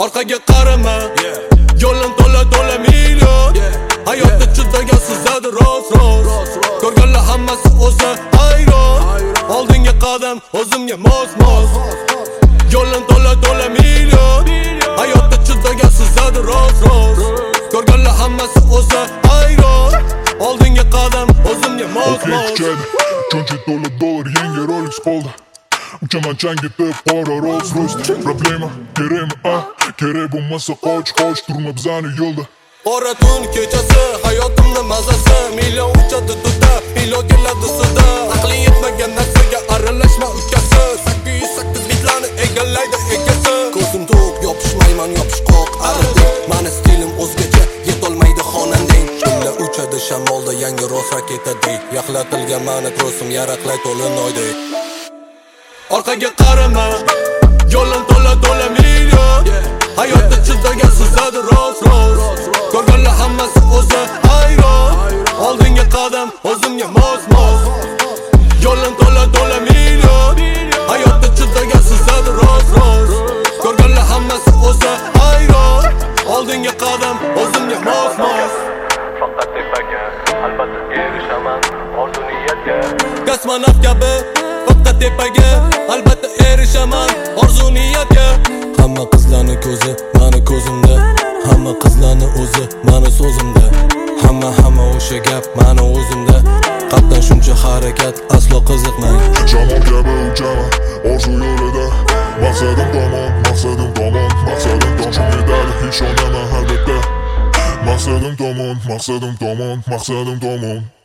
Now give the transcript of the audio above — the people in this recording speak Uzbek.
Orqaga qarama, yo'lim to'la million. Hayotda chidagan sizadi roz. Ko'rganlar hammasi o'zi hayron. Oldinga qadam, o'zimga mos. Yo'lim to'la million. Hayotda chidagan sizadi roz. Ko'rganlar hammasi o'zi hayron. Oldinga qadam, o'zimga mos. Chunchi $10 yangi Rolex qoldi. Uchaman changitib qora Rolls Royce. Problema kerakmi? Kerak bo'lmasa qoch turma bizani yo'lda. Qora tun kechasi hayotimni mazasi, million uchadi duda, million keladi suda. Aqli yetmagan narsaga aralashma ukasi, 808 bitlarni egallaydi egasi. Ko'zim to'q, yopishmayman yopishqoq aridi. Mani stilim o'zgacha, yetolmaydi xonandang. Dumla uchadi shamolda yangi roz raketadek. Yaxlatilgan mani trosim yaraqlay to'linoydek. Orqaga qarama, yo'lim to'la million. Hayotda chidagan sizadi roz. Ko'rganlar hammasi o'zi hayron. Oldinga qadam, o'zimga mos. Yo'lim to'la million. Hayotda chidagan sizadi roz. Ko'rganlar hammasi o'zi hayron. Oldinga qadam, o'zimga mos. Faqat tepaga, albatta erishaman orzu niyatga. Kosmonavt kabi faqat tepaga, albatta erishaman orzu niyatga. Hamma qizlarning ko'zi mani ko'zimda, hamma qizlarning o'zi mani so'zimda. Hamma o'sha gap mani o'zimda. Qalbdan shuncha harakat aslo qiziqmang. Shamol kabi uchaman orzu yo'lida. Maqsadim tomon. Shu medali hech onaman albatta. Maqsadim tomon.